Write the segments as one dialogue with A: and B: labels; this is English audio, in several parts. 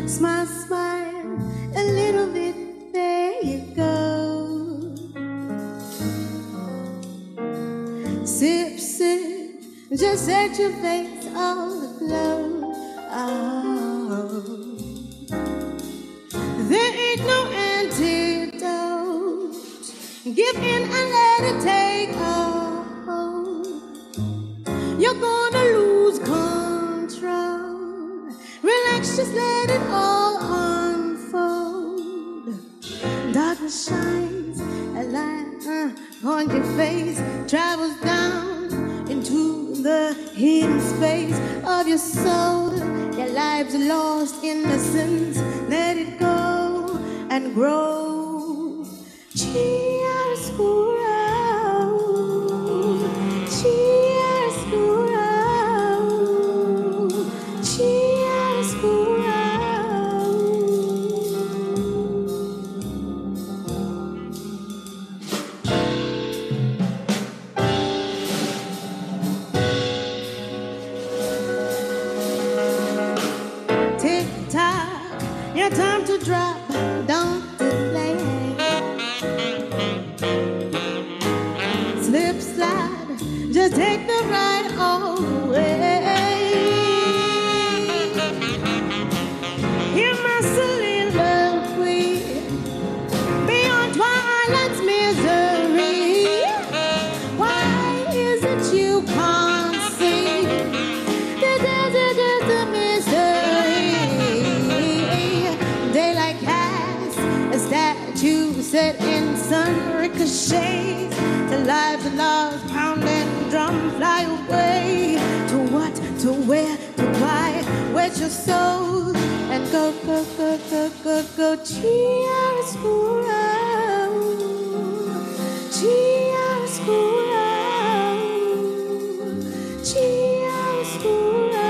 A: Smile, smile, a little bit, there you go. Sip, sip, just set your face all aglow. Oh, there ain't no antidote. Give in and let it take. Oh, you're gonna lose control. Relax, just let it all unfold. Darkness shines a light on your face, travels down into the hidden space of your soul. Your life's lost innocence. Let it go and grow. Chiaroscuro, chiaroscuro, chiaroscuro. Tick tock, your time to drop, don't delay. Slip slide, just take the ride all the way. Hear my soliloquy beyond twilight's misery. Why is it you can't see the mystery? Daylight casts a statue set in sun ricochets. The lives of lost, pound and drum fly away. To what, to where, to why? Where's your soul? And go, go, go, go, go, go. Chiaroscuro, chiaroscuro, chiaroscuro.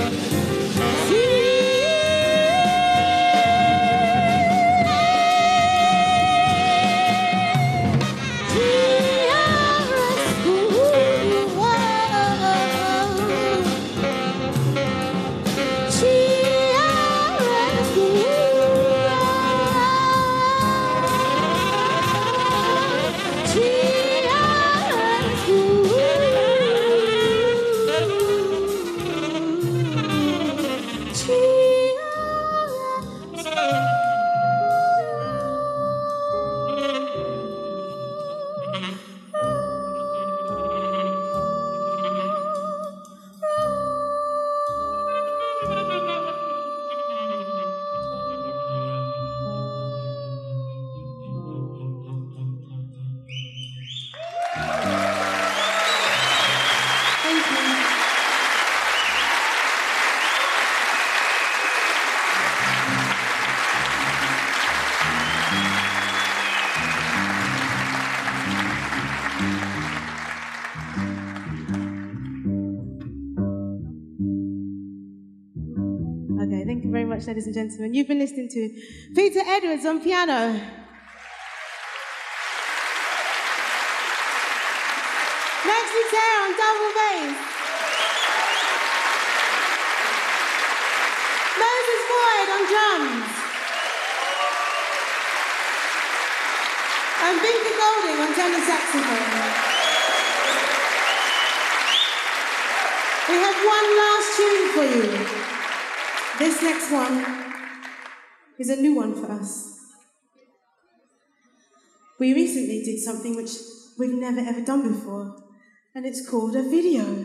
A: Okay, thank you very much, ladies and gentlemen. You've been listening to Peter Edwards on piano. Maxie Terre on double bass. Moses Boyd on drums. And Vinky Golding on tenor saxophone. We have one last tune for you. This next one is a new one for us. We recently did something which we've never ever done before, and it's called a video.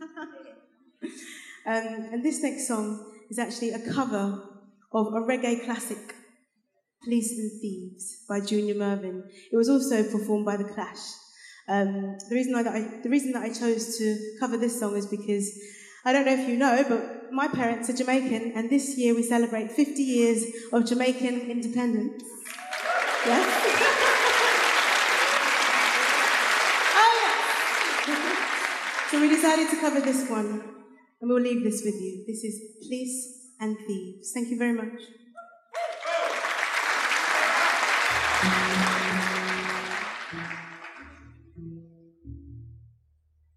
A: And this next song is actually a cover of a reggae classic, Police and Thieves by Junior Murvin. It was also performed by The Clash. The reason that I chose to cover this song is because, I don't know if you know, but my parents are Jamaican, and this year we celebrate 50 years of Jamaican independence. Yes? Oh, yeah. So we decided to cover this one, and we'll leave this with you. This is Police and Thieves. Thank you very much.